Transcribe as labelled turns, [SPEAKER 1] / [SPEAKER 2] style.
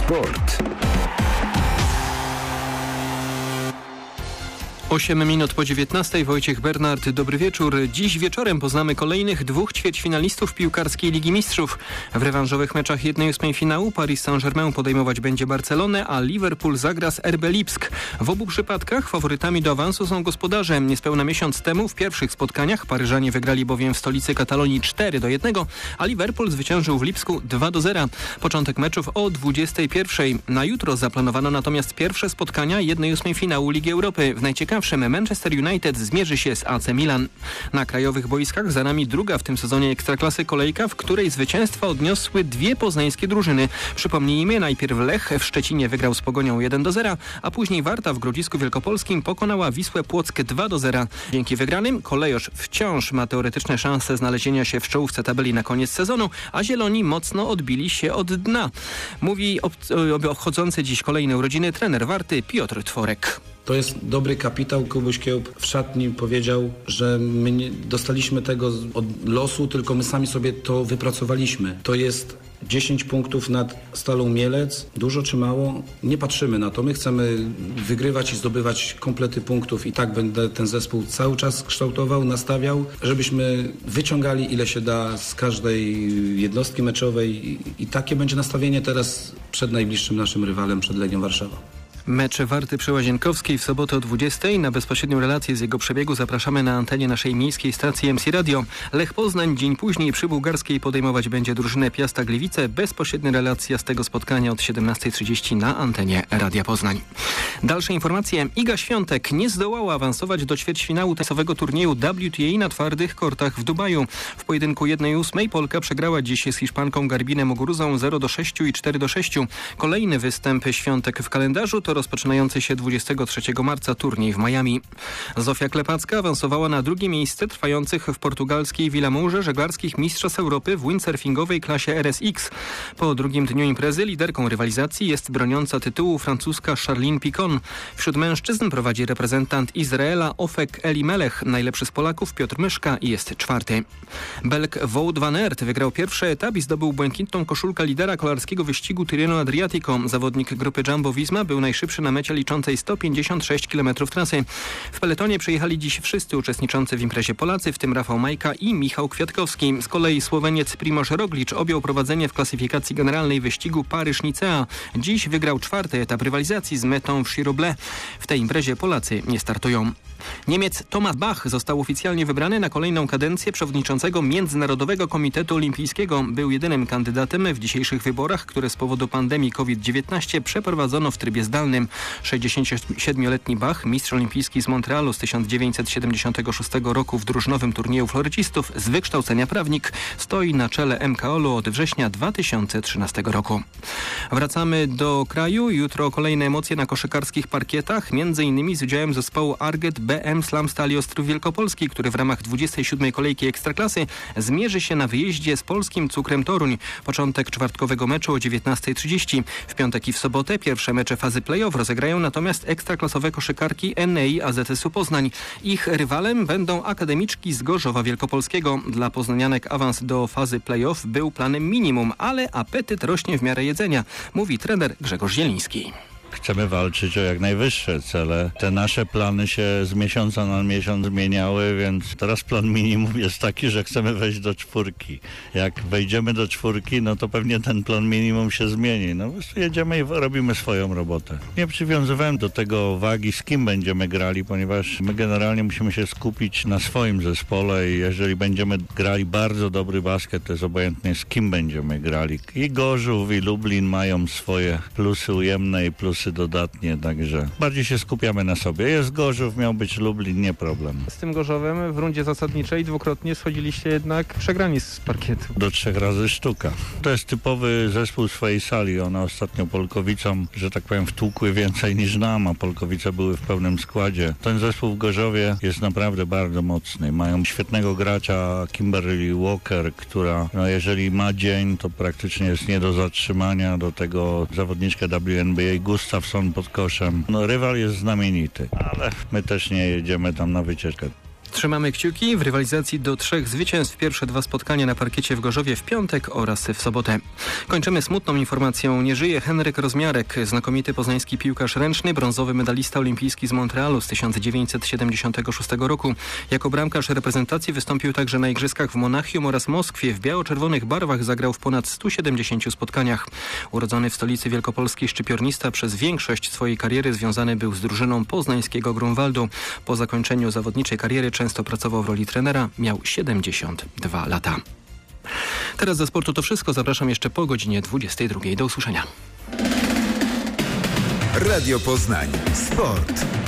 [SPEAKER 1] Sport.
[SPEAKER 2] 8 minut po 19. Wojciech Bernard, dobry wieczór. Dziś wieczorem poznamy kolejnych 2 ćwierćfinalistów piłkarskiej Ligi Mistrzów. W rewanżowych meczach 1/8 finału Paris Saint-Germain podejmować będzie Barcelonę, a Liverpool zagra z RB Lipsk. W obu przypadkach faworytami do awansu są gospodarze. Niespełna miesiąc temu w pierwszych spotkaniach Paryżanie wygrali bowiem w stolicy Katalonii 4-1, a Liverpool zwyciężył w Lipsku 2-0. Początek meczów o 21:00. Na jutro zaplanowano natomiast pierwsze spotkania 1/8 finału Ligi Europy. W najciekawszym Manchester United zmierzy się z AC Milan. Na krajowych boiskach za nami druga w tym sezonie Ekstraklasy kolejka, w której zwycięstwa odniosły 2 poznańskie drużyny. Przypomnijmy, najpierw Lech w Szczecinie wygrał z Pogonią 1-0, a później Warta w Grodzisku Wielkopolskim pokonała Wisłę Płock 2-0. Dzięki wygranym Kolejorz wciąż ma teoretyczne szanse znalezienia się w czołówce tabeli na koniec sezonu, a Zieloni mocno odbili się od dna. Mówi obchodzący dziś kolejne urodziny trener Warty Piotr Tworek.
[SPEAKER 3] To jest dobry kapitał. Kubuś Kiełb w szatni powiedział, że my nie dostaliśmy tego od losu, tylko my sami sobie to wypracowaliśmy. To jest 10 punktów nad Stalą Mielec. Dużo czy mało? Nie patrzymy na to. My chcemy wygrywać i zdobywać komplety punktów i tak będę ten zespół cały czas kształtował, nastawiał, żebyśmy wyciągali ile się da z każdej jednostki meczowej i takie będzie nastawienie teraz przed najbliższym naszym rywalem, przed Legią Warszawa.
[SPEAKER 2] Mecz Warty przy Łazienkowskiej w sobotę o 20:00. Na bezpośrednią relację z jego przebiegu zapraszamy na antenie naszej miejskiej stacji MC Radio. Lech Poznań dzień później przy Bułgarskiej podejmować będzie drużynę Piasta Gliwice. Bezpośrednia relacja z tego spotkania od 17:30 na antenie Radia Poznań. Dalsze informacje. Iga Świątek nie zdołała awansować do ćwierćfinału tenisowego turnieju WTA na twardych kortach w Dubaju. W pojedynku 1/8 Polka przegrała dziś z Hiszpanką Garbinem Muguruzą 0-6 i 4-6. Kolejny występ Świątek w kalendarzu to rozpoczynający się 23 marca turniej w Miami. Zofia Klepacka awansowała na drugie miejsce trwających w portugalskiej Vilamourze żeglarskich Mistrzostw Europy w windsurfingowej klasie RSX. Po drugim dniu imprezy liderką rywalizacji jest broniąca tytułu francuska Charline Picon. Wśród mężczyzn prowadzi reprezentant Izraela Ofek Elimelech. Najlepszy z Polaków Piotr Myszka jest 4. Belg Wout van Aert wygrał pierwszy etap i zdobył błękitną koszulkę lidera kolarskiego wyścigu Tirreno Adriatico. Zawodnik grupy Jumbo Visma był najszybszy na mecie liczącej 156 km trasy. W peletonie przyjechali dziś wszyscy uczestniczący w imprezie Polacy, w tym Rafał Majka i Michał Kwiatkowski. Z kolei Słoweniec Primož Roglič objął prowadzenie w klasyfikacji generalnej wyścigu Paryż-Nicea. Dziś wygrał 4. etap rywalizacji z metą w Chiroble. W tej imprezie Polacy nie startują. Niemiec Thomas Bach został oficjalnie wybrany na kolejną kadencję przewodniczącego Międzynarodowego Komitetu Olimpijskiego. Był jedynym kandydatem w dzisiejszych wyborach, które z powodu pandemii COVID-19 przeprowadzono w trybie zdalnym. 67-letni Bach, mistrz olimpijski z Montrealu z 1976 roku w drużynowym turnieju florycistów, z wykształcenia prawnik, stoi na czele MKOL-u od września 2013 roku. Wracamy do kraju. Jutro kolejne emocje na koszykarskich parkietach, m.in. z udziałem zespołu Arget BM Slam Stali Ostrów Wielkopolski, który w ramach 27. kolejki Ekstraklasy zmierzy się na wyjeździe z Polskim Cukrem Toruń. Początek czwartkowego meczu o 19:30. W piątek i w sobotę pierwsze mecze fazy play-off rozegrają natomiast ekstraklasowe koszykarki NEI AZS-u Poznań. Ich rywalem będą akademiczki z Gorzowa Wielkopolskiego. Dla poznanianek awans do fazy play-off był planem minimum, ale apetyt rośnie w miarę jedzenia, mówi trener Grzegorz Zieliński.
[SPEAKER 4] Chcemy walczyć o jak najwyższe cele. Te nasze plany się z miesiąca na miesiąc zmieniały, więc teraz plan minimum jest taki, że chcemy wejść do 4. Jak wejdziemy do 4, no to pewnie ten plan minimum się zmieni. No po prostu jedziemy i robimy swoją robotę. Nie przywiązywałem do tego wagi, z kim będziemy grali, ponieważ my generalnie musimy się skupić na swoim zespole i jeżeli będziemy grali bardzo dobry basket, to jest obojętnie z kim będziemy grali. I Gorzów, i Lublin mają swoje plusy ujemne i plusy dodatnie, także bardziej się skupiamy na sobie. Jest Gorzów, miał być Lublin, nie problem.
[SPEAKER 2] Z tym Gorzowem w rundzie zasadniczej dwukrotnie schodziliście jednak przegrani z parkietu.
[SPEAKER 4] Do 3 razy sztuka. To jest typowy zespół swojej sali. One ostatnio Polkowicom, że tak powiem, wtłukły więcej niż nam, a Polkowice były w pełnym składzie. Ten zespół w Gorzowie jest naprawdę bardzo mocny. Mają świetnego gracza Kimberly Walker, która jeżeli ma dzień, to praktycznie jest nie do zatrzymania. Do tego zawodniczka WNBA Gustafson pod koszem. Rywal jest znamienity, ale my też nie jedziemy tam na wycieczkę.
[SPEAKER 2] Trzymamy kciuki w rywalizacji do 3 zwycięstw. Pierwsze 2 spotkania na parkiecie w Gorzowie w piątek oraz w sobotę. Kończymy smutną informacją. Nie żyje Henryk Rozmiarek, znakomity poznański piłkarz ręczny, brązowy medalista olimpijski z Montrealu z 1976 roku. Jako bramkarz reprezentacji wystąpił także na igrzyskach w Monachium oraz Moskwie. W biało-czerwonych barwach zagrał w ponad 170 spotkaniach. Urodzony w stolicy Wielkopolski szczypiornista przez większość swojej kariery związany był z drużyną poznańskiego Grunwaldu. Po zakończeniu zawodniczej kariery często pracował w roli trenera. Miał 72 lata. Teraz ze sportu to wszystko. Zapraszam jeszcze po godzinie 22. Do usłyszenia.
[SPEAKER 1] Radio Poznań. Sport.